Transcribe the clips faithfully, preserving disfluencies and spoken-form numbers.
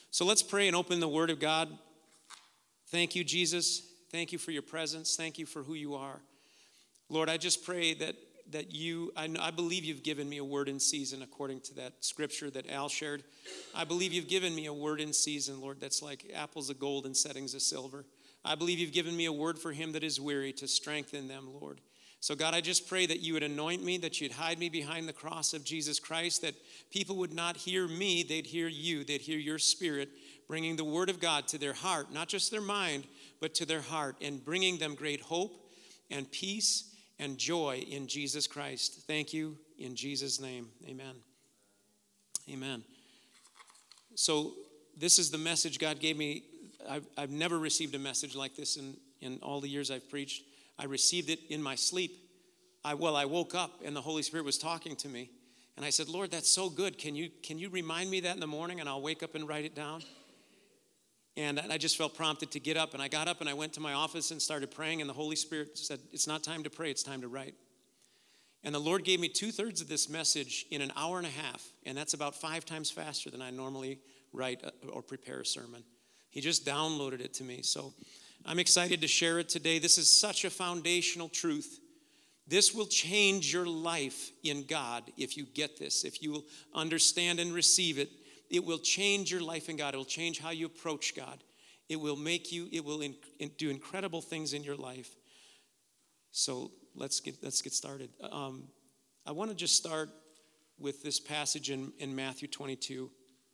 So let's pray and open the Word of God. Thank you, Jesus. Thank you for your presence. Thank you for who you are. Lord, I just pray that that you, I, I believe you've given me a word in season according to that scripture that Al shared. I believe you've given me a word in season, Lord, that's like apples of gold and settings of silver. I believe you've given me a word for him that is weary to strengthen them, Lord. So God, I just pray that you would anoint me, that you'd hide me behind the cross of Jesus Christ, that people would not hear me, they'd hear you, they'd hear your Spirit bringing the word of God to their heart, not just their mind, but to their heart, and bringing them great hope and peace and joy in Jesus Christ. Thank you in Jesus' name. Amen. Amen. So this is the message God gave me. I've, I've never received a message like this in, in all the years I've preached. I received it in my sleep. I, well, I woke up and the Holy Spirit was talking to me. And I said, Lord, that's so good. Can you, can you remind me that in the morning and I'll wake up and write it down? And I just felt prompted to get up, and I got up and I went to my office and started praying, and the Holy Spirit said, it's not time to pray, it's time to write. And the Lord gave me two-thirds of this message in an hour and a half, and that's about five times faster than I normally write or prepare a sermon. He just downloaded it to me. So I'm excited to share it today. This is such a foundational truth. This will change your life in God if you get this, if you will understand and receive it. It will change your life in God. It will change how you approach God. It will make you, it will in, in, do incredible things in your life. So let's get let's get started. Um, I want to just start with this passage in, in Matthew twenty-two.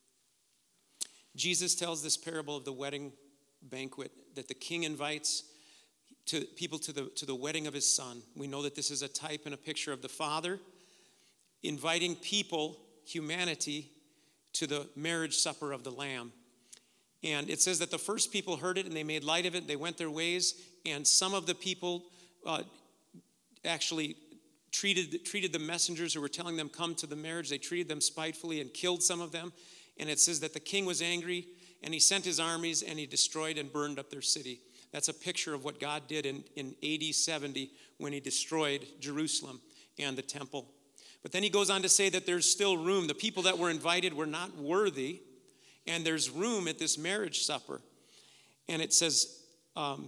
Jesus tells this parable of the wedding banquet that the king invites to people to the, to the wedding of his son. We know that this is a type and a picture of the Father inviting people, humanity, to the marriage supper of the Lamb. And it says that the first people heard it and they made light of it. They went their ways. And some of the people uh, actually treated, treated the messengers who were telling them come to the marriage. They treated them spitefully and killed some of them. And it says that the king was angry and he sent his armies and he destroyed and burned up their city. That's a picture of what God did in, in A D seventy when he destroyed Jerusalem and the temple. But then he goes on to say that there's still room. The people that were invited were not worthy, and there's room at this marriage supper. And it says, um,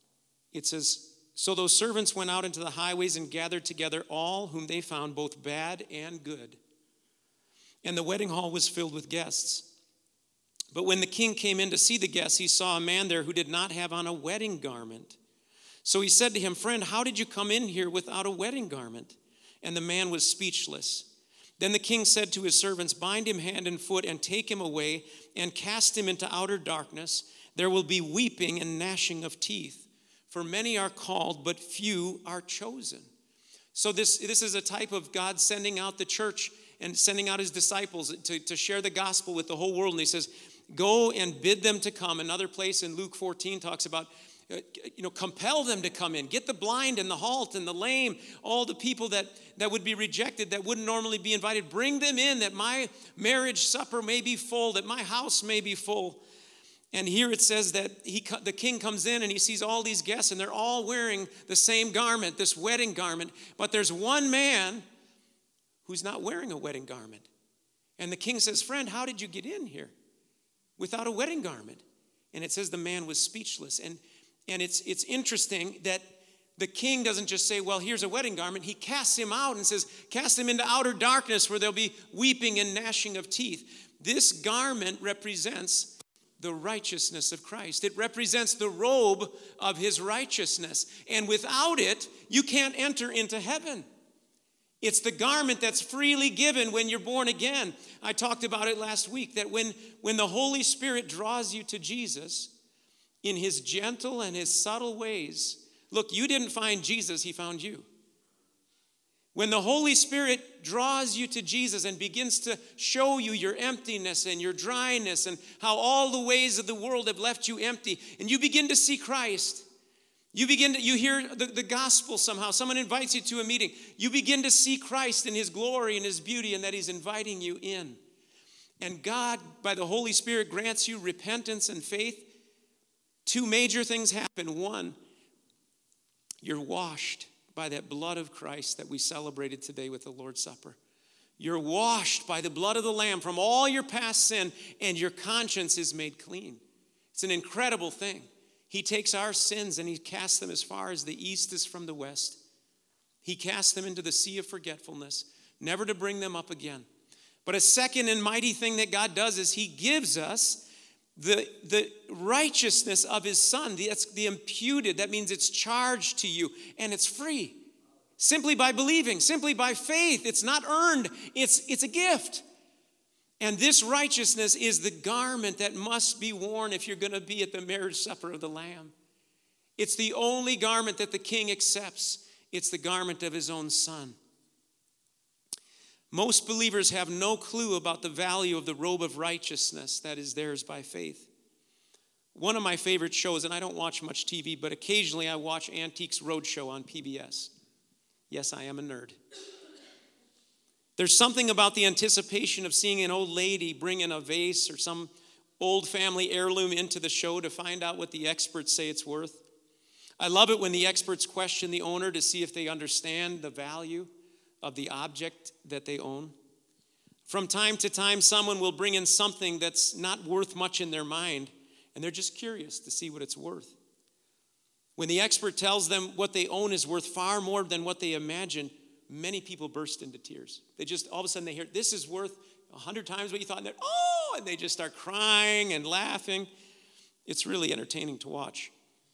it says, so those servants went out into the highways and gathered together all whom they found, both bad and good. And the wedding hall was filled with guests. But when the king came in to see the guests, he saw a man there who did not have on a wedding garment. So he said to him, friend, how did you come in here without a wedding garment? And the man was speechless. Then the king said to his servants, bind him hand and foot and take him away and cast him into outer darkness. There will be weeping and gnashing of teeth. For many are called, but few are chosen. So this, this is a type of God sending out the church and sending out his disciples to, to share the gospel with the whole world. And he says, go and bid them to come. Another place in Luke fourteen talks about, you know, compel them to come in. Get the blind and the halt and the lame, all the people that, that would be rejected, that wouldn't normally be invited. Bring them in that my marriage supper may be full, that my house may be full. And here it says that he, the king comes in and he sees all these guests and they're all wearing the same garment, this wedding garment. But there's one man who's not wearing a wedding garment. And the king says, friend, how did you get in here without a wedding garment? And it says the man was speechless. And And it's it's interesting that the king doesn't just say, well, here's a wedding garment. He casts him out and says, cast him into outer darkness where there'll be weeping and gnashing of teeth. This garment represents the righteousness of Christ. It represents the robe of his righteousness. And without it, you can't enter into heaven. It's the garment that's freely given when you're born again. I talked about it last week, that when, when the Holy Spirit draws you to Jesus, in his gentle and his subtle ways. Look, you didn't find Jesus, he found you. When the Holy Spirit draws you to Jesus and begins to show you your emptiness and your dryness and how all the ways of the world have left you empty, and you begin to see Christ, you begin to, you hear the, the gospel somehow, someone invites you to a meeting, you begin to see Christ in his glory and his beauty and that he's inviting you in. And God, by the Holy Spirit, grants you repentance and faith. Two major things happen. One, you're washed by that blood of Christ that we celebrated today with the Lord's Supper. You're washed by the blood of the Lamb from all your past sin, and your conscience is made clean. It's an incredible thing. He takes our sins and he casts them as far as the east is from the west. He casts them into the sea of forgetfulness, never to bring them up again. But a second and mighty thing that God does is he gives us the, the righteousness of his Son. That's the imputed. That means it's charged to you, and it's free. Simply by believing, simply by faith. It's not earned, it's, it's a gift. And this righteousness is the garment that must be worn if you're going to be at the marriage supper of the Lamb. It's the only garment that the King accepts. It's the garment of his own Son. Most believers have no clue about the value of the robe of righteousness that is theirs by faith. One of my favorite shows, and I don't watch much T V, but occasionally I watch Antiques Roadshow on P B S. Yes, I am a nerd. There's something about the anticipation of seeing an old lady bring in a vase or some old family heirloom into the show to find out what the experts say it's worth. I love it when the experts question the owner to see if they understand the value of the object that they own. From time to time, someone will bring in something that's not worth much in their mind, and they're just curious to see what it's worth. When the expert tells them what they own is worth far more than what they imagine, many people burst into tears. They just, all of a sudden they hear, this is worth a hundred times what you thought, and they're, oh, and they just start crying and laughing. It's really entertaining to watch.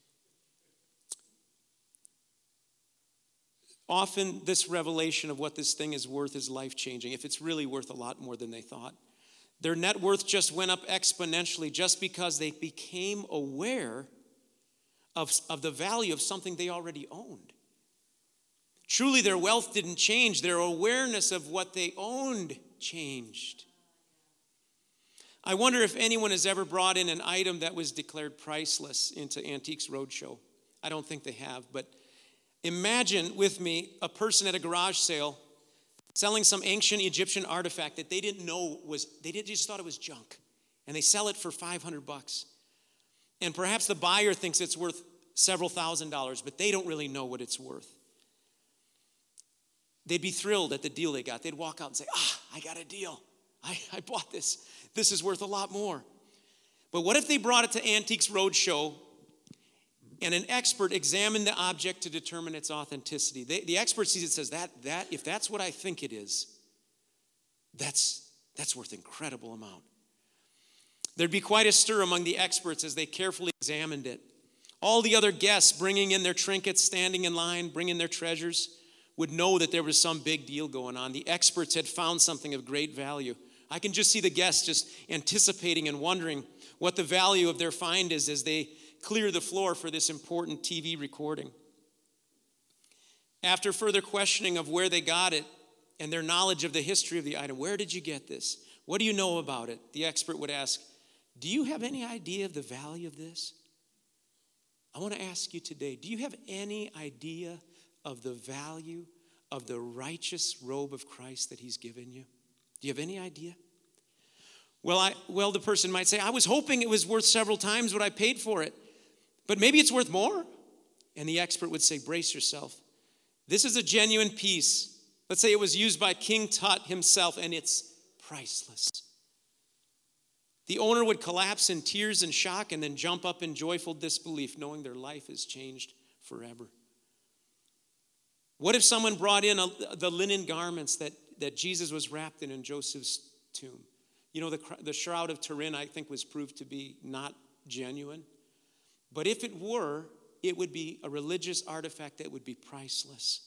Often this revelation of what this thing is worth is life-changing, if it's really worth a lot more than they thought. Their net worth just went up exponentially just because they became aware of, of the value of something they already owned. Truly, their wealth didn't change. Their awareness of what they owned changed. I wonder if anyone has ever brought in an item that was declared priceless into Antiques Roadshow. I don't think they have, but imagine with me a person at a garage sale selling some ancient Egyptian artifact that they didn't know was, they did, just thought it was junk. And they sell it for five hundred bucks. And perhaps the buyer thinks it's worth several thousand dollars, but they don't really know what it's worth. They'd be thrilled at the deal they got. They'd walk out and say, ah, I got a deal. I, I bought this. This is worth a lot more. But what if they brought it to Antiques Roadshow and an expert examined the object to determine its authenticity? They, the expert sees it, says, that, that, if that's what I think it is, that's, that's worth an incredible amount. There'd be quite a stir among the experts as they carefully examined it. All the other guests bringing in their trinkets, standing in line, bringing their treasures, would know that there was some big deal going on. The experts had found something of great value. I can just see the guests just anticipating and wondering what the value of their find is as they clear the floor for this important T V recording. After further questioning of where they got it and their knowledge of the history of the item, where did you get this? What do you know about it? The expert would ask, do you have any idea of the value of this? I want to ask you today, do you have any idea of the value of the righteous robe of Christ that he's given you? Do you have any idea? Well, I, well, the person might say, I was hoping it was worth several times what I paid for it, but maybe it's worth more. And the expert would say, brace yourself. This is a genuine piece. Let's say it was used by King Tut himself, and it's priceless. The owner would collapse in tears and shock and then jump up in joyful disbelief, knowing their life is changed forever. What if someone brought in a, the linen garments that, that Jesus was wrapped in in Joseph's tomb? You know, the, the Shroud of Turin, I think, was proved to be not genuine. But if it were, it would be a religious artifact that would be priceless.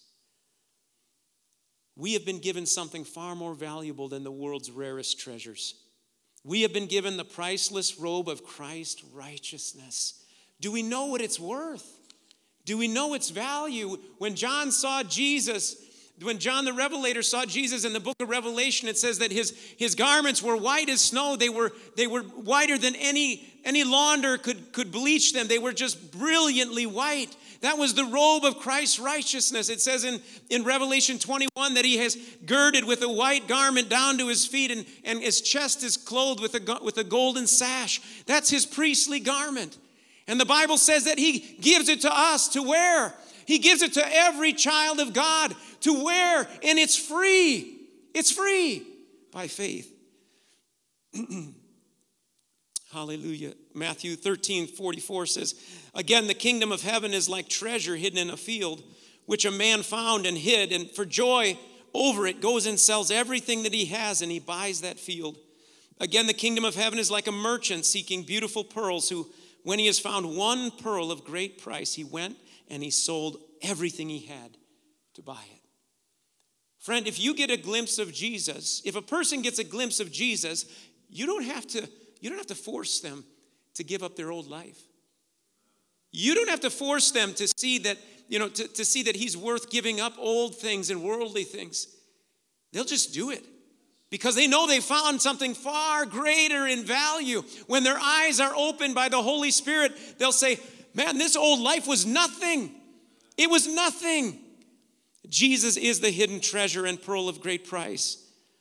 We have been given something far more valuable than the world's rarest treasures. We have been given the priceless robe of Christ's righteousness. Do we know what it's worth? Do we know its value? When John saw Jesus, when John the Revelator saw Jesus in the book of Revelation, it says that his, his garments were white as snow. They were, they were whiter than any, any launder could, could bleach them. They were just brilliantly white. That was the robe of Christ's righteousness. It says in, in Revelation twenty-one that he has girded with a white garment down to his feet, and, and his chest is clothed with a, with a golden sash. That's his priestly garment. And the Bible says that he gives it to us to wear. He gives it to every child of God to wear, and it's free. It's free by faith. Hallelujah. Matthew thirteen forty-four says, again, the kingdom of heaven is like treasure hidden in a field, which a man found and hid, and for joy over it goes and sells everything that he has, and he buys that field. Again, the kingdom of heaven is like a merchant seeking beautiful pearls, who, when he has found one pearl of great price, he went and he sold everything he had to buy it. Friend, if you get a glimpse of Jesus, if a person gets a glimpse of Jesus, you don't have to, you don't have to force them to give up their old life. You don't have to force them to see that, you know, to, to see that he's worth giving up old things and worldly things. They'll just do it because they know they found something far greater in value. When their eyes are opened by the Holy Spirit, they'll say, man, this old life was nothing. It was nothing. Jesus is the hidden treasure and pearl of great price.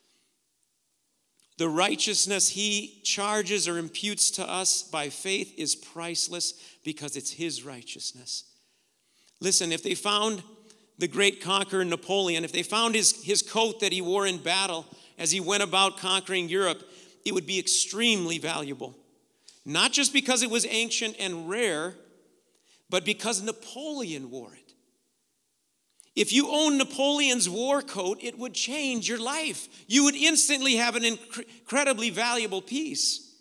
The righteousness he charges or imputes to us by faith is priceless because it's his righteousness. Listen, if they found the great conqueror Napoleon, if they found his, his coat that he wore in battle as he went about conquering Europe, it would be extremely valuable. Not just because it was ancient and rare, but because Napoleon wore it. If you own Napoleon's war coat, it would change your life. You would instantly have an inc- incredibly valuable piece.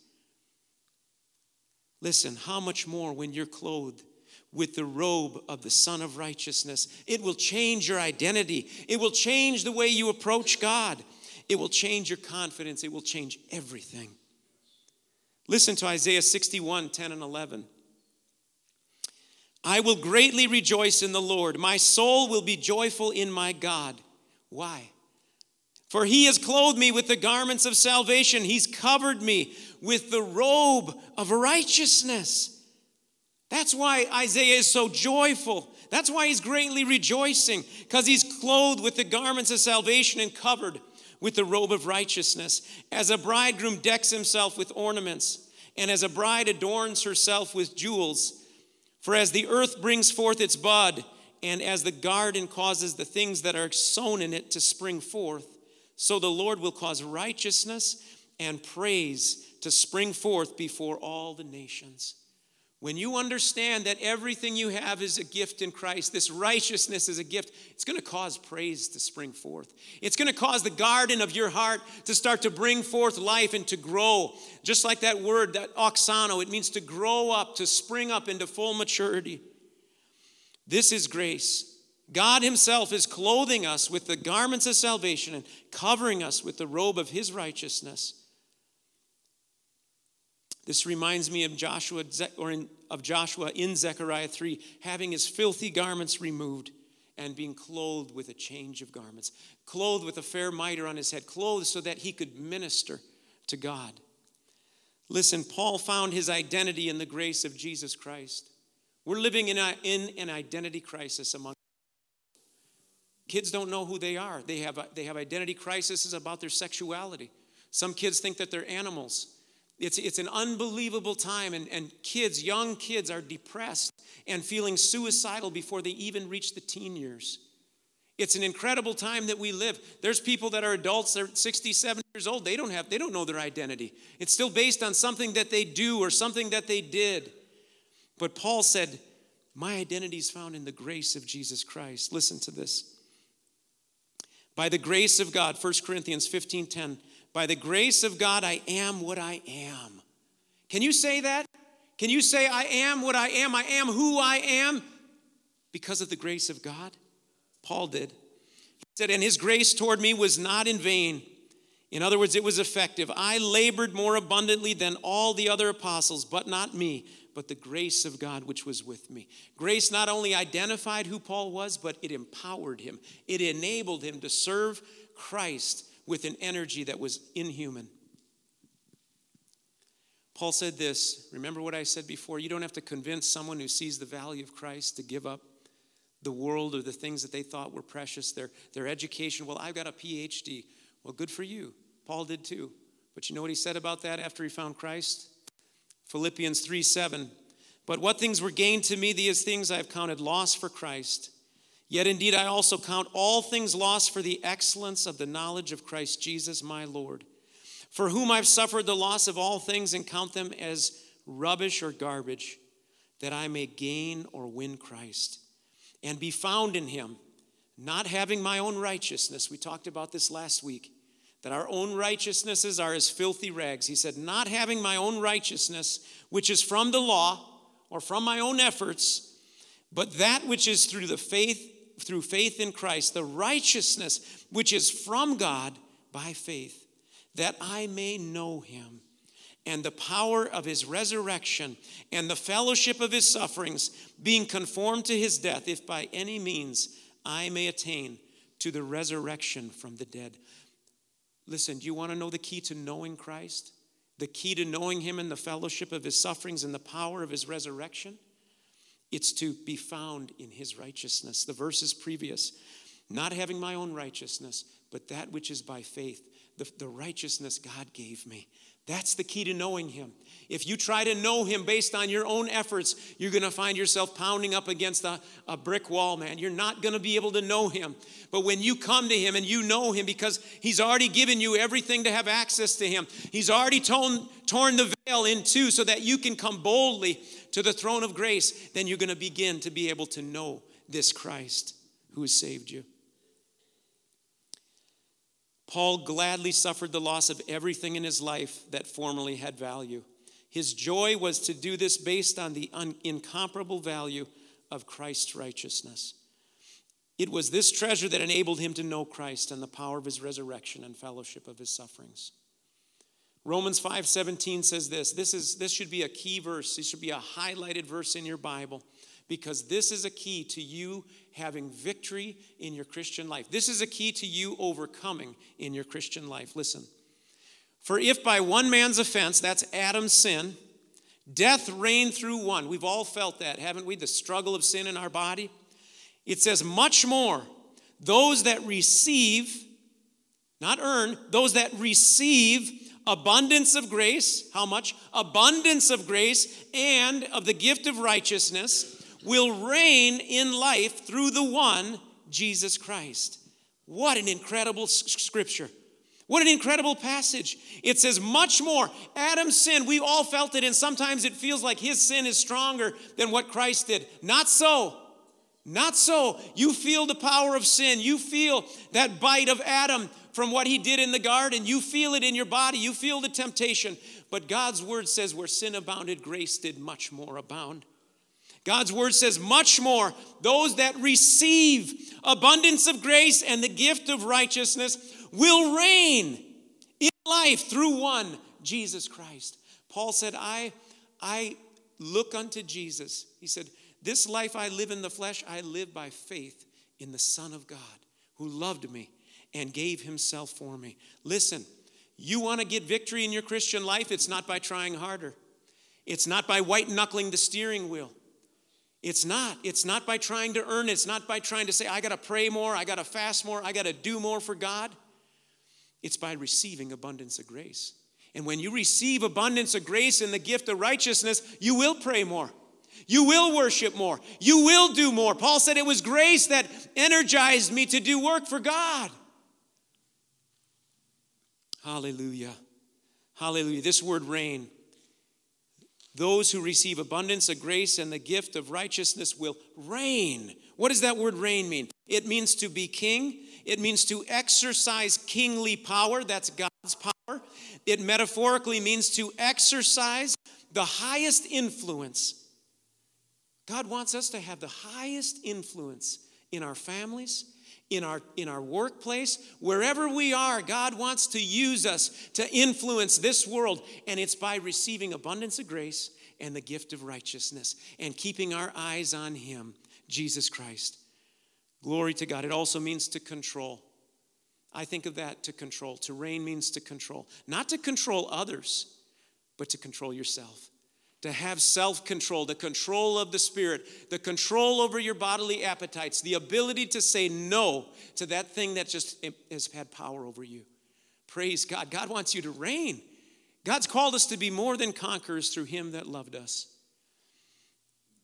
Listen, how much more when you're clothed with the robe of the Son of Righteousness? It will change your identity. It will change the way you approach God. It will change your confidence. It will change everything. Listen to Isaiah sixty-one, ten and eleven. I will greatly rejoice in the Lord. My soul will be joyful in my God. Why? For he has clothed me with the garments of salvation. He's covered me with the robe of righteousness. That's why Isaiah is so joyful. That's why he's greatly rejoicing, because he's clothed with the garments of salvation and covered with the robe of righteousness. As a bridegroom decks himself with ornaments, and as a bride adorns herself with jewels. For as the earth brings forth its bud, and as the garden causes the things that are sown in it to spring forth, so the Lord will cause righteousness and praise to spring forth before all the nations. When you understand that everything you have is a gift in Christ, this righteousness is a gift, it's going to cause praise to spring forth. It's going to cause the garden of your heart to start to bring forth life and to grow. Just like that word, that oxano, it means to grow up, to spring up into full maturity. This is grace. God himself is clothing us with the garments of salvation and covering us with the robe of his righteousness. This reminds me of Joshua, or in, of Joshua in Zechariah three, having his filthy garments removed and being clothed with a change of garments, clothed with a fair mitre on his head, clothed so that he could minister to God. Listen, Paul found his identity in the grace of Jesus Christ. We're living in, a, in an identity crisis among kids. Don't know who they are. They have, they have identity crises about their sexuality. Some kids think that they're animals. It's, it's an unbelievable time, and, and kids, young kids are depressed and feeling suicidal before they even reach the teen years. It's an incredible time that we live. There's people that are adults, they're sixty, seventy years old. They don't have, they don't know their identity. It's still based on something that they do or something that they did. But Paul said, my identity is found in the grace of Jesus Christ. Listen to this. By the grace of God, First Corinthians fifteen ten, by the grace of God, I am what I am. Can you say that? Can you say, I am what I am? I am who I am because of the grace of God? Paul did. He said, and his grace toward me was not in vain. In other words, it was effective. I labored more abundantly than all the other apostles, but not me, but the grace of God which was with me. Grace not only identified who Paul was, but it empowered him. It enabled him to serve Christ with an energy that was inhuman. Paul said this, remember what I said before, you don't have to convince someone who sees the value of Christ to give up the world or the things that they thought were precious, their, their education. Well, I've got a P H D. Well, good for you. Paul did too. But you know what he said about that after he found Christ? Philippians three seven. But what things were gained to me, these things I have counted loss for Christ. Yet indeed I also count all things lost for the excellence of the knowledge of Christ Jesus my Lord, for whom I've suffered the loss of all things and count them as rubbish or garbage, that I may gain or win Christ and be found in him, not having my own righteousness. We talked about this last week, that our own righteousnesses are as filthy rags. He said, not having my own righteousness, which is from the law or from my own efforts, but that which is through the faith, through faith in Christ, the righteousness which is from God by faith, that I may know him and the power of his resurrection and the fellowship of his sufferings, being conformed to his death, if by any means I may attain to the resurrection from the dead. Listen, do you want to know the key to knowing Christ? The key to knowing him and the fellowship of his sufferings and the power of his resurrection? It's to be found in his righteousness. The verses previous, not having my own righteousness, but that which is by faith, the, the righteousness God gave me. That's the key to knowing him. If you try to know him based on your own efforts, you're going to find yourself pounding up against a, a brick wall, man. You're not going to be able to know him. But when you come to him and you know him, because he's already given you everything to have access to him, he's already torn, torn the veil in two so that you can come boldly to the throne of grace, then you're going to begin to be able to know this Christ who has saved you. Paul gladly suffered the loss of everything in his life that formerly had value. His joy was to do this based on the un- incomparable value of Christ's righteousness. It was this treasure that enabled him to know Christ and the power of his resurrection and fellowship of his sufferings. Romans five seventeen says this. This is this should be a key verse. This should be a highlighted verse in your Bible, because this is a key to you having victory in your Christian life. This is a key to you overcoming in your Christian life. Listen. For if by one man's offense, that's Adam's sin, death reigned through one. We've all felt that, haven't we? The struggle of sin in our body. It says, much more, those that receive, not earn, those that receive abundance of grace. How much? Abundance of grace and of the gift of righteousness will reign in life through the one, Jesus Christ. What an incredible scripture. What an incredible passage. It says much more. Adam's sin, we all felt it, and sometimes it feels like his sin is stronger than what Christ did. Not so. Not so. You feel the power of sin. You feel that bite of Adam from what he did in the garden. You feel it in your body. You feel the temptation. But God's word says where sin abounded, grace did much more abound. God's word says much more. Those that receive abundance of grace and the gift of righteousness will reign in life through one, Jesus Christ. Paul said, I, I look unto Jesus. He said, this life I live in the flesh, I live by faith in the Son of God who loved me and gave himself for me. Listen, you want to get victory in your Christian life? It's not by trying harder. It's not by white-knuckling the steering wheel. It's not. It's not by trying to earn it. It's not by trying to say, I got to pray more, I got to fast more, I got to do more for God. It's by receiving abundance of grace. And when you receive abundance of grace and the gift of righteousness, you will pray more. You will worship more. You will do more. Paul said it was grace that energized me to do work for God. Hallelujah. Hallelujah. This word reign. Those who receive abundance of grace and the gift of righteousness will reign. What does that word reign mean? It means to be king. It means to exercise kingly power. That's God's power. It metaphorically means to exercise the highest influence. God wants us to have the highest influence in our families, in our, in our workplace, wherever we are. God wants to use us to influence this world, and it's by receiving abundance of grace and the gift of righteousness and keeping our eyes on him, Jesus Christ. Glory to God. It also means to control. I think of that, to control. To reign means to control. Not to control others, but to control yourself. To have self-control, the control of the spirit, the control over your bodily appetites, the ability to say no to that thing that just has had power over you. Praise God. God wants you to reign. God's called us to be more than conquerors through him that loved us.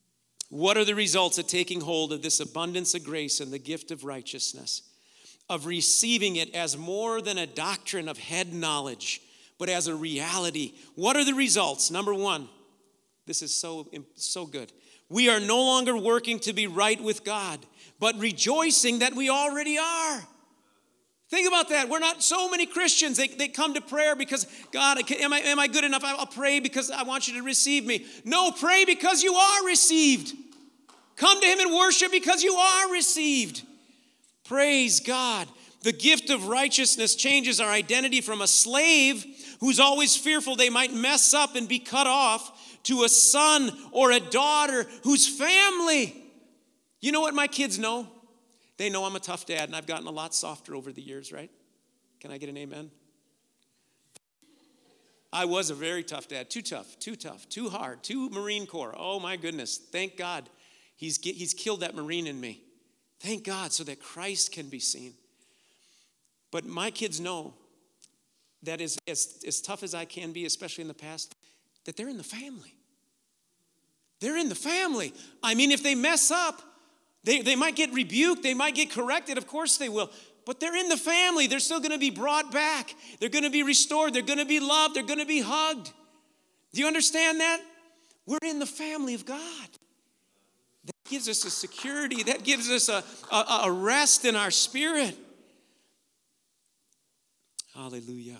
What are the results of taking hold of this abundance of grace and the gift of righteousness? Of receiving it as more than a doctrine of head knowledge, but as a reality. What are the results? Number one, this is so, so good. We are no longer working to be right with God, but rejoicing that we already are. Think about that. We're not, so many Christians, they, they come to prayer because, God, am I, am I good enough? I'll pray because I want you to receive me. No, pray because you are received. Come to him and worship because you are received. Praise God. The gift of righteousness changes our identity from a slave who's always fearful they might mess up and be cut off to a son or a daughter whose family. You know what my kids know? They know I'm a tough dad, and I've gotten a lot softer over the years, right? Can I get an amen? I was a very tough dad. Too tough, too tough, too hard, too Marine Corps. Oh, my goodness. Thank God he's, he's killed that Marine in me. Thank God, so that Christ can be seen. But my kids know that as, as, as tough as I can be, especially in the past, that they're in the family. They're in the family. I mean, if they mess up, they, they might get rebuked, they might get corrected, of course they will. But they're in the family. They're still going to be brought back. They're going to be restored. They're going to be loved. They're going to be hugged. Do you understand that? We're in the family of God. That gives us a security. That gives us a, a, a rest in our spirit. Hallelujah.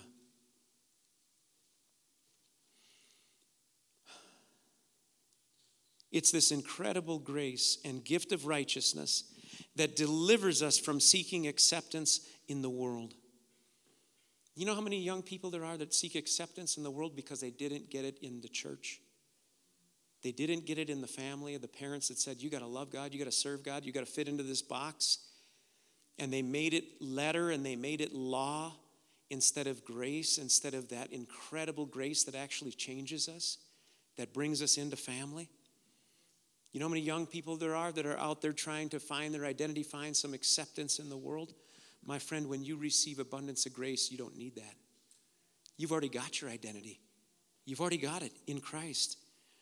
It's this incredible grace and gift of righteousness that delivers us from seeking acceptance in the world. You know how many young people there are that seek acceptance in the world because they didn't get it in the church? They didn't get it in the family, the parents that said, you got to love God, you got to serve God, you got to fit into this box. And they made it letter and they made it law instead of grace, instead of that incredible grace that actually changes us, that brings us into family. You know how many young people there are that are out there trying to find their identity, find some acceptance in the world? My friend, when you receive abundance of grace, you don't need that. You've already got your identity. You've already got it in Christ.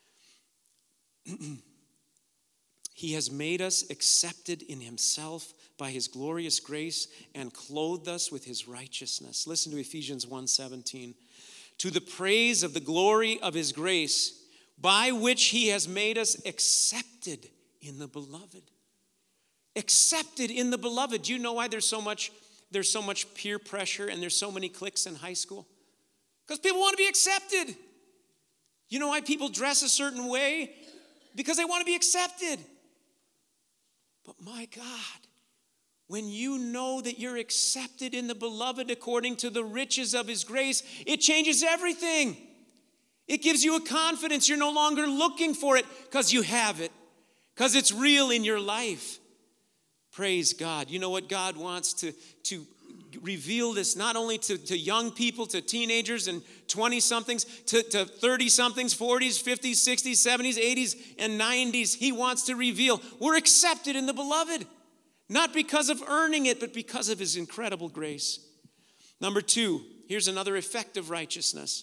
He has made us accepted in himself by his glorious grace and clothed us with his righteousness. Listen to Ephesians one seventeen. To the praise of the glory of his grace, by which he has made us accepted in the beloved. Accepted in the beloved. Do you know why there's so much, there's so much peer pressure and there's so many cliques in high school? Because people want to be accepted. You know why people dress a certain way? Because they want to be accepted. But my God, when you know that you're accepted in the beloved according to the riches of his grace, it changes everything. It gives you a confidence. You're no longer looking for it because you have it, because it's real in your life. Praise God. You know what? God wants to, to reveal this not only to, to young people, to teenagers and twenty-somethings, to, to thirty-somethings, forties, fifties, sixties, seventies, eighties, and nineties. He wants to reveal we're accepted in the beloved, not because of earning it, but because of his incredible grace. Number two, here's another effect of righteousness.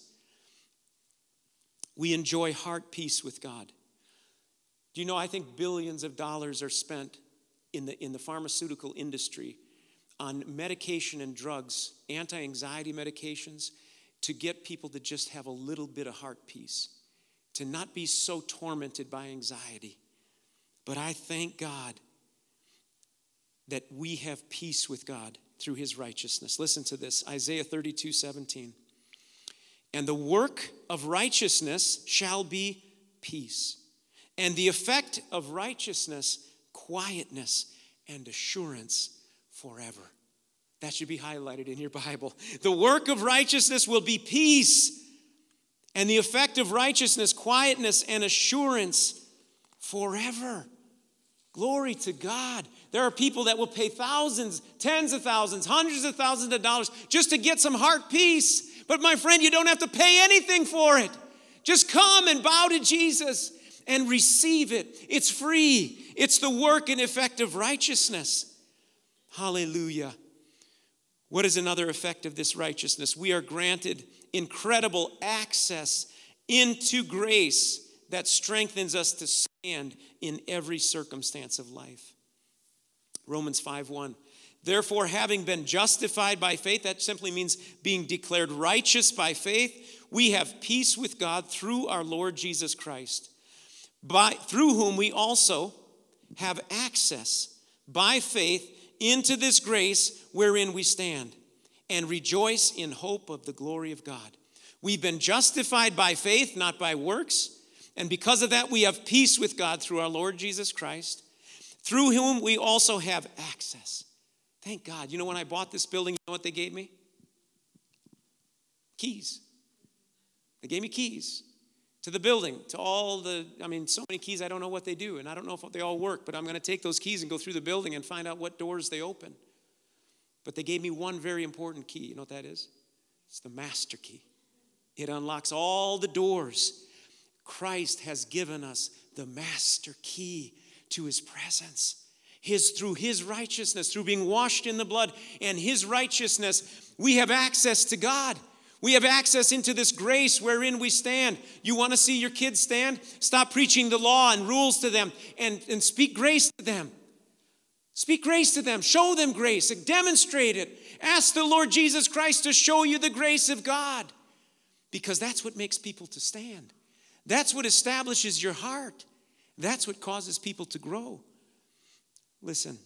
We enjoy heart peace with God. Do you know, I think billions of dollars are spent in the, in the pharmaceutical industry on medication and drugs, anti-anxiety medications, to get people to just have a little bit of heart peace, to not be so tormented by anxiety. But I thank God that we have peace with God through his righteousness. Listen to this, Isaiah thirty-two seventeen. And the work of righteousness shall be peace. And the effect of righteousness, quietness and assurance forever. That should be highlighted in your Bible. The work of righteousness will be peace. And the effect of righteousness, quietness and assurance forever. Glory to God. There are people that will pay thousands, tens of thousands, hundreds of thousands of dollars just to get some heart peace. But my friend, you don't have to pay anything for it. Just come and bow to Jesus and receive it. It's free. It's the work and effect of righteousness. Hallelujah. What is another effect of this righteousness? We are granted incredible access into grace that strengthens us to stand in every circumstance of life. Romans five one. Therefore, having been justified by faith, that simply means being declared righteous by faith, we have peace with God through our Lord Jesus Christ, by, through whom we also have access by faith into this grace wherein we stand, and rejoice in hope of the glory of God. We've been justified by faith, not by works, and because of that we have peace with God through our Lord Jesus Christ, through whom we also have access. Thank God. You know, when I bought this building, you know what they gave me? Keys. They gave me keys to the building, to all the, I mean, so many keys, I don't know what they do, and I don't know if they all work, but I'm going to take those keys and go through the building and find out what doors they open. But they gave me one very important key. You know what that is? It's the master key. It unlocks all the doors. Christ has given us the master key to his presence. His, through his righteousness, through being washed in the blood and his righteousness, we have access to God. We have access into this grace wherein we stand. You want to see your kids stand? Stop preaching the law and rules to them and, and speak grace to them. Speak grace to them. Show them grace. Demonstrate it. Ask the Lord Jesus Christ to show you the grace of God, because that's what makes people to stand. That's what establishes your heart. That's what causes people to grow. Listen.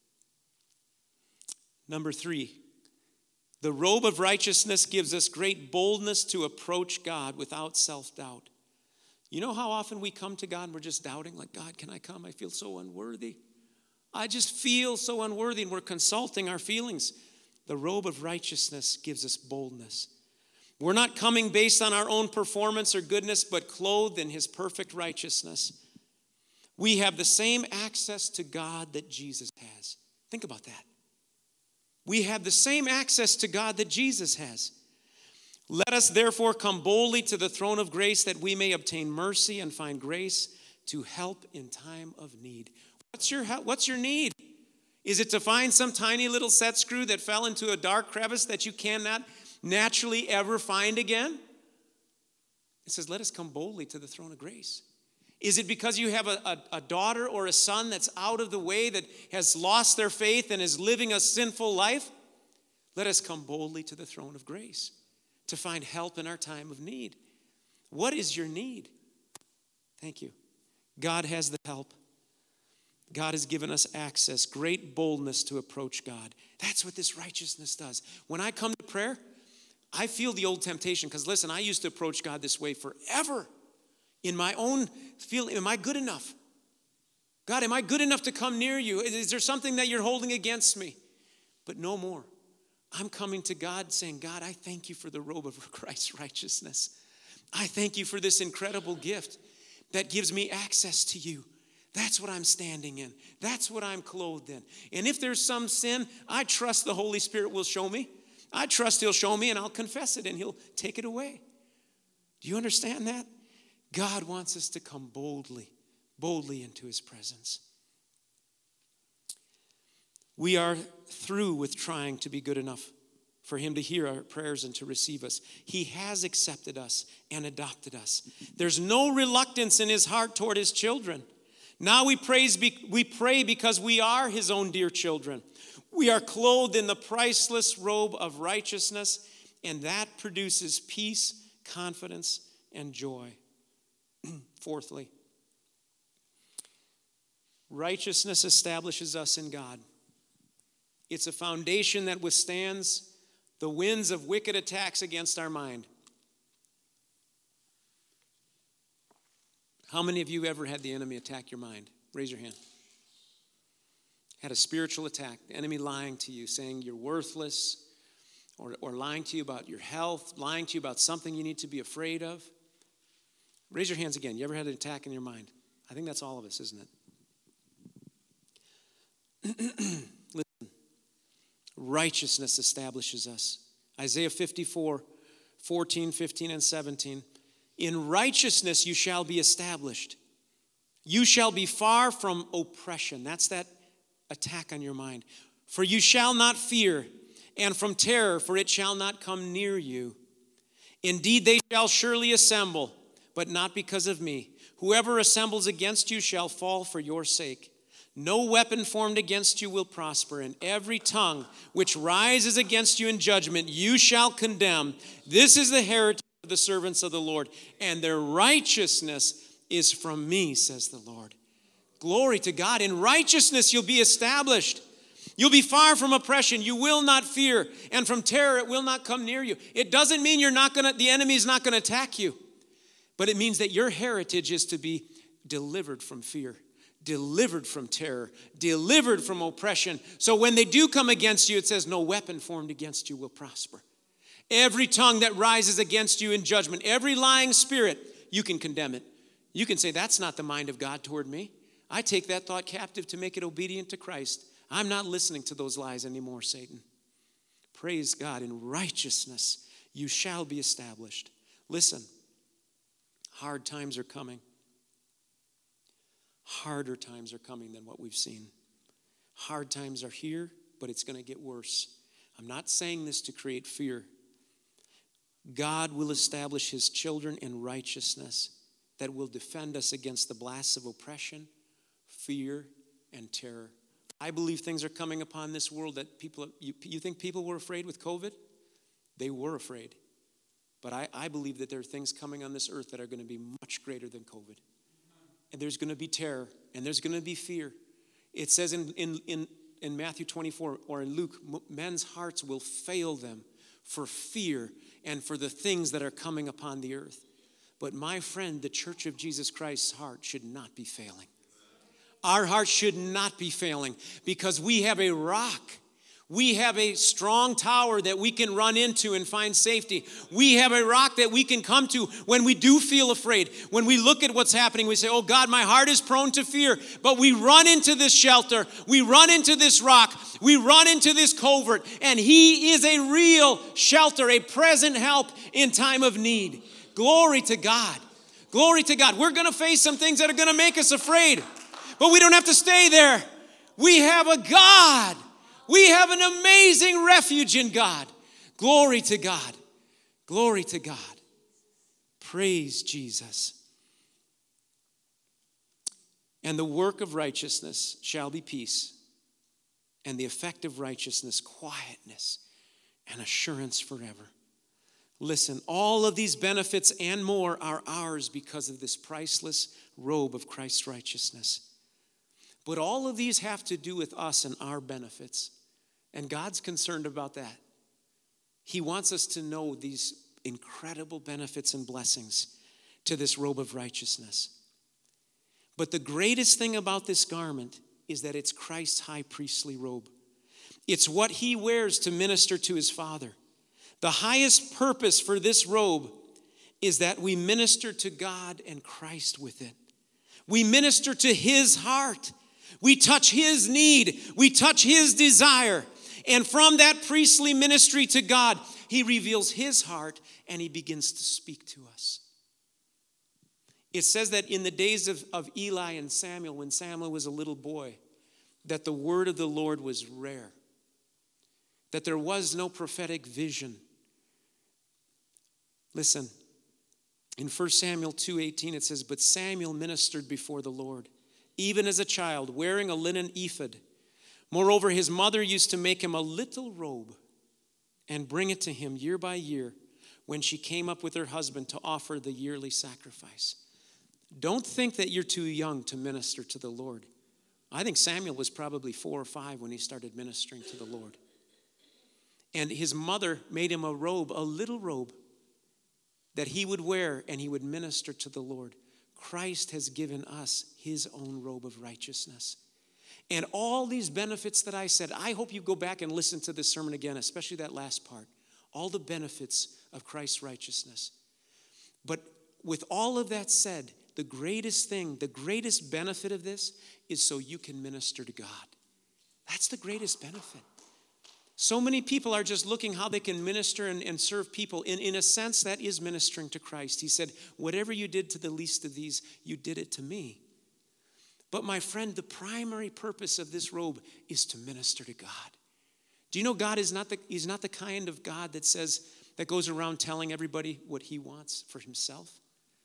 Number three, the robe of righteousness gives us great boldness to approach God without self-doubt. You know how often we come to God and we're just doubting, like, God, can I come? I feel so unworthy. I just feel so unworthy, and we're consulting our feelings. The robe of righteousness gives us boldness. We're not coming based on our own performance or goodness, but clothed in his perfect righteousness. We have the same access to God that Jesus has. Think about that. We have the same access to God that Jesus has. Let us therefore come boldly to the throne of grace, that we may obtain mercy and find grace to help in time of need. What's your, what's your need? Is it to find some tiny little set screw that fell into a dark crevice that you cannot naturally ever find again? It says, let us come boldly to the throne of grace. Is it because you have a, a, a daughter or a son that's out of the way, that has lost their faith and is living a sinful life? Let us come boldly to the throne of grace to find help in our time of need. What is your need? Thank you. God has the help. God has given us access, great boldness to approach God. That's what this righteousness does. When I come to prayer, I feel the old temptation, because listen, I used to approach God this way forever. In my own feeling, am I good enough? God, am I good enough to come near you? Is there something that you're holding against me? But no more. I'm coming to God saying, God, I thank you for the robe of Christ's righteousness. I thank you for this incredible gift that gives me access to you. That's what I'm standing in. That's what I'm clothed in. And if there's some sin, I trust the Holy Spirit will show me. I trust he'll show me, and I'll confess it, and he'll take it away. Do you understand that? God wants us to come boldly, boldly into his presence. We are through with trying to be good enough for him to hear our prayers and to receive us. He has accepted us and adopted us. There's no reluctance in his heart toward his children. Now we praise, we pray because we are his own dear children. We are clothed in the priceless robe of righteousness, and that produces peace, confidence, and joy. Fourthly, righteousness establishes us in God. It's a foundation that withstands the winds of wicked attacks against our mind. How many of you ever had the enemy attack your mind? Raise your hand. Had a spiritual attack, the enemy lying to you, saying you're worthless, or, or lying to you about your health, lying to you about something you need to be afraid of. Raise your hands again. You ever had an attack in your mind? I think that's all of us, isn't it? Listen. Righteousness establishes us. Isaiah fifty-four, fourteen, fifteen, and seventeen. In righteousness you shall be established. You shall be far from oppression. That's that attack on your mind. For you shall not fear, and from terror, for it shall not come near you. Indeed, they shall surely assemble, but not because of me. Whoever assembles against you shall fall for your sake. No weapon formed against you will prosper, and every tongue which rises against you in judgment you shall condemn. This is the heritage of the servants of the Lord, and their righteousness is from me, says the Lord. Glory to God. In righteousness you'll be established. You'll be far from oppression. You will not fear, and from terror it will not come near you. It doesn't mean you're not going to, the enemy is not going to attack you, but it means that your heritage is to be delivered from fear, delivered from terror, delivered from oppression. So when they do come against you, it says, no weapon formed against you will prosper. Every tongue that rises against you in judgment, every lying spirit, you can condemn it. You can say, that's not the mind of God toward me. I take that thought captive to make it obedient to Christ. I'm not listening to those lies anymore, Satan. Praise God. In righteousness, you shall be established. Listen, hard times are coming. Harder times are coming than what we've seen. Hard times are here, but it's going to get worse. I'm not saying this to create fear. God will establish his children in righteousness that will defend us against the blasts of oppression, fear, and terror. I believe things are coming upon this world that people, you, you think people were afraid with COVID? They were afraid. But I, I believe that there are things coming on this earth that are going to be much greater than COVID. And there's going to be terror, and there's going to be fear. It says in, in, in, in Matthew twenty-four or in Luke, men's hearts will fail them for fear and for the things that are coming upon the earth. But my friend, the Church of Jesus Christ's heart should not be failing. Our heart should not be failing because we have a rock. We have a strong tower that we can run into and find safety. We have a rock that we can come to when we do feel afraid. When we look at what's happening, we say, oh God, my heart is prone to fear. But we run into this shelter. We run into this rock. We run into this covert. And he is a real shelter, a present help in time of need. Glory to God. Glory to God. We're going to face some things that are going to make us afraid. But we don't have to stay there. We have a God. We have an amazing refuge in God. Glory to God. Glory to God. Praise Jesus. And the work of righteousness shall be peace, and the effect of righteousness, quietness, and assurance forever. Listen, all of these benefits and more are ours because of this priceless robe of Christ's righteousness. But all of these have to do with us and our benefits. And God's concerned about that. He wants us to know these incredible benefits and blessings to this robe of righteousness. But the greatest thing about this garment is that it's Christ's high priestly robe. It's what he wears to minister to his Father. The highest purpose for this robe is that we minister to God and Christ with it. We minister to his heart. We touch his need. We touch his desire. And from that priestly ministry to God, he reveals his heart and he begins to speak to us. It says that in the days of, of Eli and Samuel, when Samuel was a little boy, that the word of the Lord was rare, that there was no prophetic vision. Listen, in First Samuel two eighteen, it says, but Samuel ministered before the Lord, even as a child, wearing a linen ephod. Moreover, his mother used to make him a little robe and bring it to him year by year when she came up with her husband to offer the yearly sacrifice. Don't think that you're too young to minister to the Lord. I think Samuel was probably four or five when he started ministering to the Lord. And his mother made him a robe, a little robe, that he would wear and he would minister to the Lord. Christ has given us his own robe of righteousness. And all these benefits that I said, I hope you go back and listen to this sermon again, especially that last part. All the benefits of Christ's righteousness. But with all of that said, the greatest thing, the greatest benefit of this is so you can minister to God. That's the greatest benefit. So many people are just looking how they can minister and, and serve people. In, in a sense, that is ministering to Christ. He said, whatever you did to the least of these, you did it to me. But my friend, the primary purpose of this robe is to minister to God. Do you know God is not the, he's not the kind of God that says, that goes around telling everybody what he wants for himself?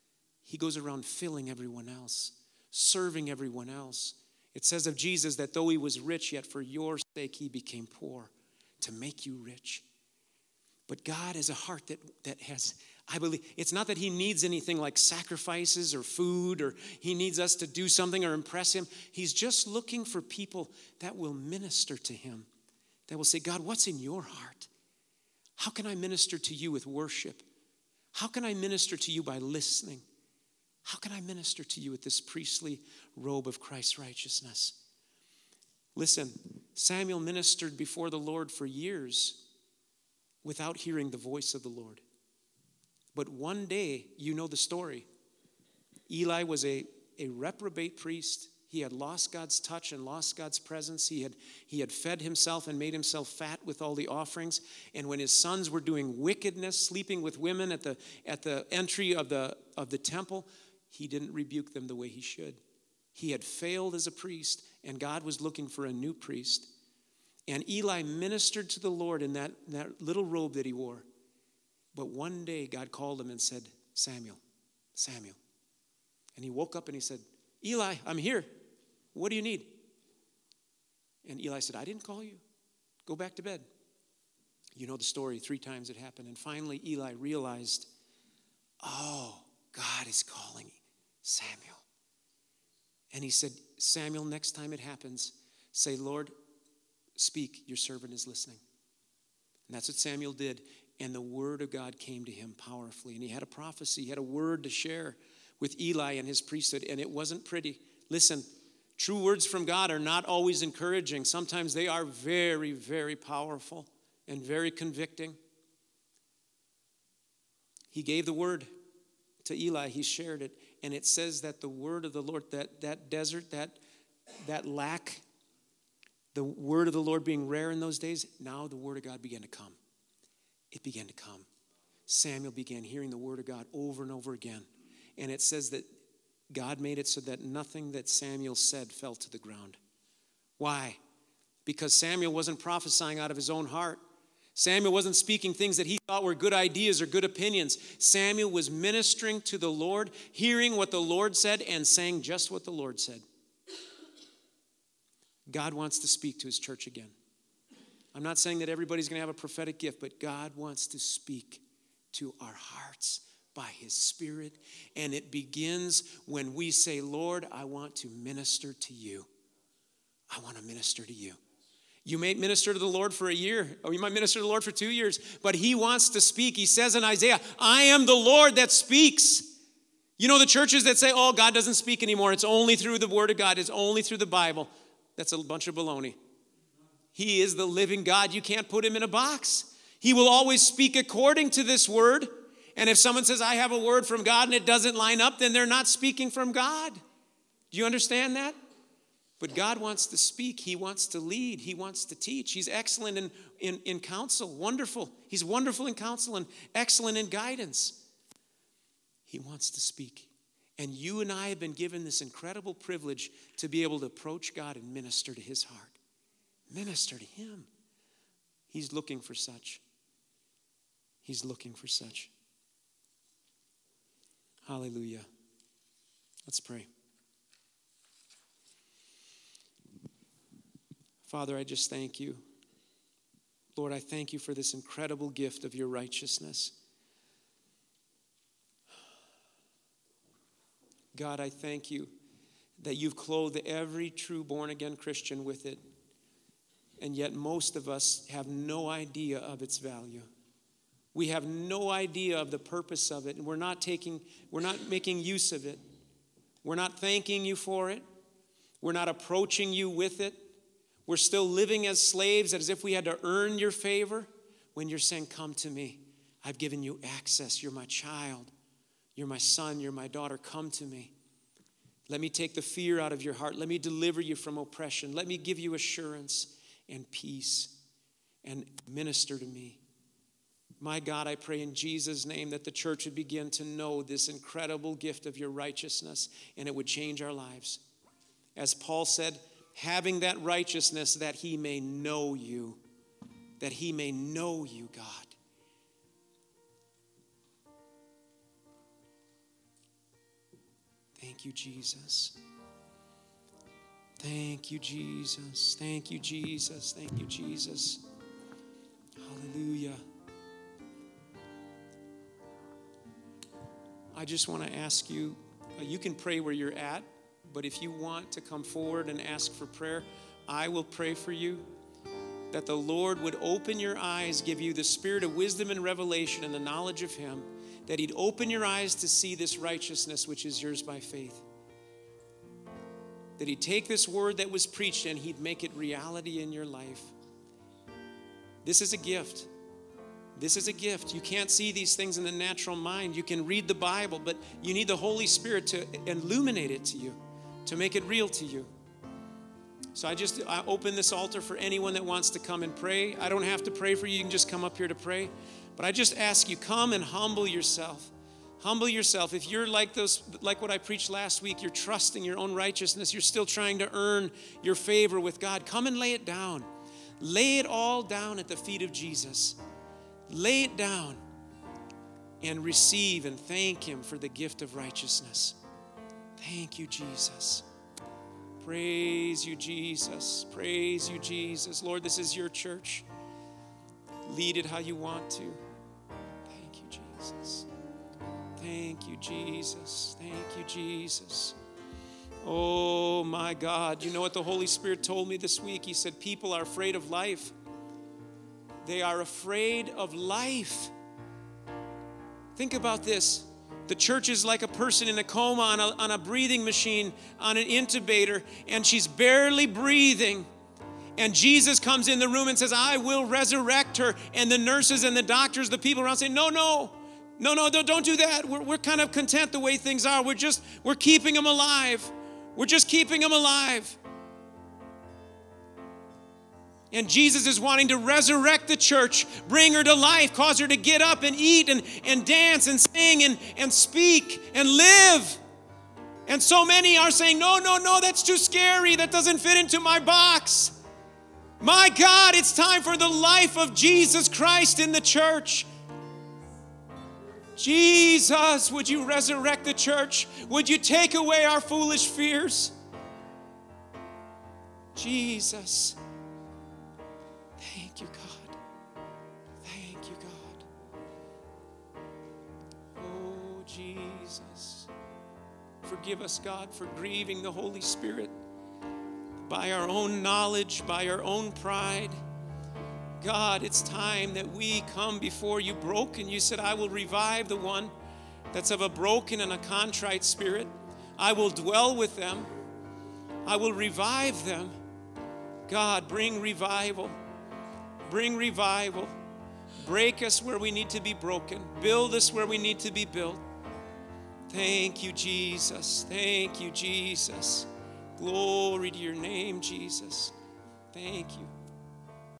he goes around filling everyone else, serving everyone else. It says of Jesus that though he was rich, yet for your sake he became poor, to make you rich. But God has a heart that, that has, I believe, it's not that he needs anything like sacrifices or food, or he needs us to do something or impress him. He's just looking for people that will minister to him, that will say, God, what's in your heart? How can I minister to you with worship? How can I minister to you by listening? How can I minister to you with this priestly robe of Christ's righteousness? Listen, Samuel ministered before the Lord for years without hearing the voice of the Lord. But one day, you know the story. Eli was a, a reprobate priest. He had lost God's touch and lost God's presence. He had, he had fed himself and made himself fat with all the offerings. And when his sons were doing wickedness, sleeping with women at the, at the entry of the, of the temple, he didn't rebuke them the way he should. He had failed as a priest, and God was looking for a new priest. And Eli ministered to the Lord in that, that little robe that he wore. But one day, God called him and said, Samuel, Samuel. And he woke up and he said, Eli, I'm here. What do you need? And Eli said, I didn't call you. Go back to bed. You know the story. Three times it happened. And finally, Eli realized, oh, God is calling Samuel. And he said, Samuel, next time it happens, say, Lord, speak, your servant is listening. And that's what Samuel did. And the word of God came to him powerfully. And he had a prophecy. He had a word to share with Eli and his priesthood. And it wasn't pretty. Listen, true words from God are not always encouraging. Sometimes they are very, very powerful and very convicting. He gave the word to Eli. He shared it. And it says that the word of the Lord, that, that desert, that, that lack, the word of the Lord being rare in those days, now the word of God began to come. It began to come. Samuel began hearing the word of God over and over again. And it says that God made it so that nothing that Samuel said fell to the ground. Why? Because Samuel wasn't prophesying out of his own heart. Samuel wasn't speaking things that he thought were good ideas or good opinions. Samuel was ministering to the Lord, hearing what the Lord said, and saying just what the Lord said. God wants to speak to his church again. I'm not saying that everybody's going to have a prophetic gift, but God wants to speak to our hearts by his Spirit. And it begins when we say, Lord, I want to minister to you. I want to minister to you. You may minister to the Lord for a year, or you might minister to the Lord for two years, but he wants to speak. He says in Isaiah, I am the Lord that speaks. You know the churches that say, oh, God doesn't speak anymore. It's only through the word of God. It's only through the Bible. That's a bunch of baloney. He is the living God. You can't put him in a box. He will always speak according to this word. And if someone says, I have a word from God and it doesn't line up, then they're not speaking from God. Do you understand that? But God wants to speak. He wants to lead. He wants to teach. He's excellent in, in, in counsel. Wonderful. He's wonderful in counsel and excellent in guidance. He wants to speak. And you and I have been given this incredible privilege to be able to approach God and minister to his heart. Minister to him. He's looking for such. He's looking for such. Hallelujah. Let's pray. Father, I just thank you. Lord, I thank you for this incredible gift of your righteousness. God, I thank you that you've clothed every true born-again Christian with it. And yet most of us have no idea of its value. We have no idea of the purpose of it, and we're not taking, we're not making use of it. We're not thanking you for it. We're not approaching you with it. We're still living as slaves as if we had to earn your favor when you're saying, come to me. I've given you access. You're my child. You're my son. You're my daughter. Come to me. Let me take the fear out of your heart. Let me deliver you from oppression. Let me give you assurance and peace and minister to me. My God, I pray in Jesus' name that the church would begin to know this incredible gift of your righteousness, and it would change our lives. As Paul said, having that righteousness that he may know you, that he may know you, God. Thank you, Jesus. Thank you, Jesus. Thank you, Jesus. Thank you, Jesus. Hallelujah. I just want to ask you, uh, you can pray where you're at, but if you want to come forward and ask for prayer, I will pray for you, that the Lord would open your eyes, give you the spirit of wisdom and revelation and the knowledge of Him, that He'd open your eyes to see this righteousness which is yours by faith. That He'd take this word that was preached and He'd make it reality in your life. This is a gift. This is a gift. You can't see these things in the natural mind. You can read the Bible, but you need the Holy Spirit to illuminate it to you, to make it real to you. So I just I open this altar for anyone that wants to come and pray. I don't have to pray for you. You can just come up here to pray. But I just ask you, come and humble yourself. Humble yourself. If you're like those, like what I preached last week, you're trusting your own righteousness, you're still trying to earn your favor with God, come and lay it down. Lay it all down at the feet of Jesus. Lay it down and receive and thank Him for the gift of righteousness. Thank you, Jesus. Praise you, Jesus. Praise you, Jesus. Lord, this is your church. Lead it how you want to. Thank you, Jesus. Thank you, Jesus. Thank you, Jesus. Oh, my God. You know what the Holy Spirit told me this week? He said, people are afraid of life. They are afraid of life. Think about this. The church is like a person in a coma on a, on a breathing machine, on an intubator, and she's barely breathing. And Jesus comes in the room and says, I will resurrect her. And the nurses and the doctors, the people around say, no, no, no, no, don't do that. We're, we're kind of content the way things are. We're just, we're keeping them alive. We're just keeping them alive. And Jesus is wanting to resurrect the church, bring her to life, cause her to get up and eat and, and dance and sing and, and speak and live. And so many are saying, no, no, no, that's too scary. That doesn't fit into my box. My God, it's time for the life of Jesus Christ in the church. Jesus, would you resurrect the church? Would you take away our foolish fears? Jesus. Thank you, God. Thank you, God. Oh, Jesus. Forgive us, God, for grieving the Holy Spirit by our own knowledge, by our own pride. God, it's time that we come before you broken. You said, I will revive the one that's of a broken and a contrite spirit. I will dwell with them. I will revive them. God, bring revival. Bring revival. Break us where we need to be broken. Build us where we need to be built. Thank you, Jesus. Thank you, Jesus. Glory to your name, Jesus. Thank you.